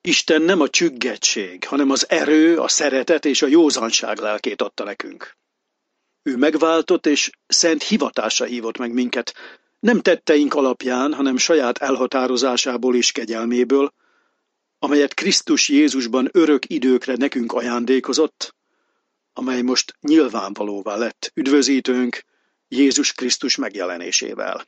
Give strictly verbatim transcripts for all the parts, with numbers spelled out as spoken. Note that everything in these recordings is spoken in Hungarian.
Isten nem a csüggettség, hanem az erő, a szeretet és a józanság lelkét adta nekünk. Ő megváltott és szent hivatásra hívott meg minket, nem tetteink alapján, hanem saját elhatározásából és kegyelméből, amelyet Krisztus Jézusban örök időkre nekünk ajándékozott, amely most nyilvánvalóvá lett üdvözítőnk Jézus Krisztus megjelenésével.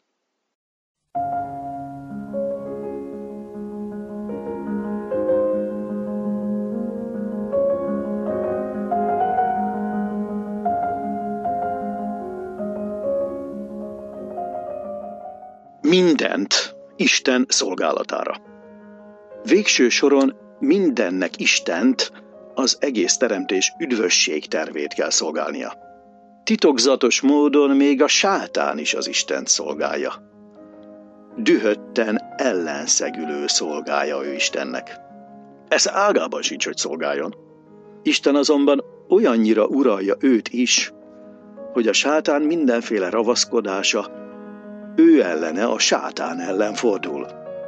Mindent Isten szolgálatára. Végső soron mindennek Istent, az egész teremtés üdvösség tervét kell szolgálnia. Titokzatos módon még a sátán is az Istent szolgálja. Dühötten ellenszegülő szolgálja ő Istennek. Ez ágában sincs, hogy szolgáljon. Isten azonban olyannyira uralja őt is, hogy a sátán mindenféle ravaszkodása ő ellene, a sátán ellen fordul.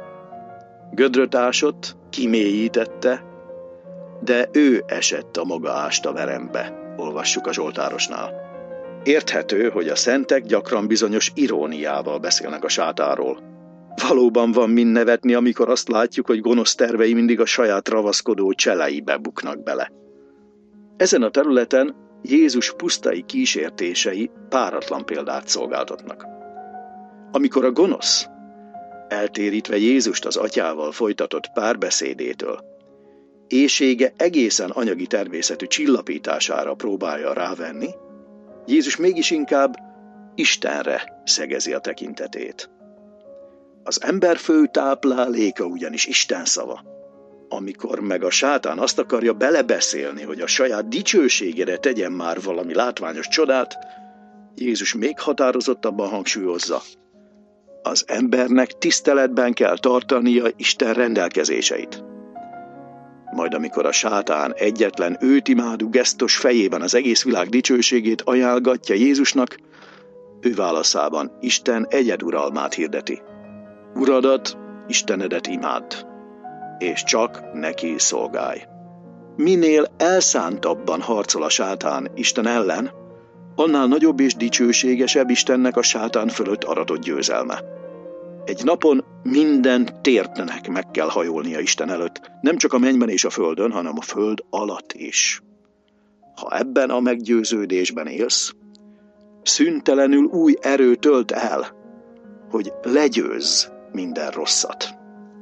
Gödröt ásott, kimélyítette, de ő esett a maga ásta verembe, olvassuk a Zsoltárosnál. Érthető, hogy a szentek gyakran bizonyos iróniával beszélnek a sátánról. Valóban van mind nevetni, amikor azt látjuk, hogy gonosz tervei mindig a saját ravaszkodó cseleibe buknak bele. Ezen a területen Jézus pusztai kísértései páratlan példát szolgáltatnak. Amikor a gonosz, eltérítve Jézust az atyával folytatott párbeszédétől, éhsége egészen anyagi természetű csillapítására próbálja rávenni, Jézus mégis inkább Istenre szegezi a tekintetét. Az ember fő tápláléka ugyanis Isten szava. Amikor meg a sátán azt akarja belebeszélni, hogy a saját dicsőségére tegyen már valami látványos csodát, Jézus még határozottabban hangsúlyozza: az embernek tiszteletben kell tartania Isten rendelkezéseit. Majd amikor a sátán egyetlen őt imádó gesztus fejében az egész világ dicsőségét ajánlgatja Jézusnak, ő válaszában Isten egyeduralmát hirdeti. Uradat, Istenedet imádd, és csak neki szolgálj. Minél elszántabban harcol a sátán Isten ellen, annál nagyobb és dicsőségesebb Istennek a sátán fölött aratott győzelme. Egy napon minden tértnek meg kell hajolnia Isten előtt, nem csak a mennyben és a földön, hanem a föld alatt is. Ha ebben a meggyőződésben élsz, szüntelenül új erő tölt el, hogy legyőzz minden rosszat.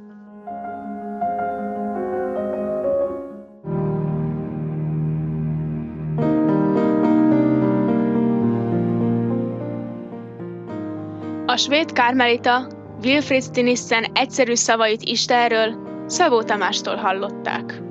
A svéd kármelita Wilfrid Stinissen egyszerű szavait Istenről Szabó Tamástól hallották.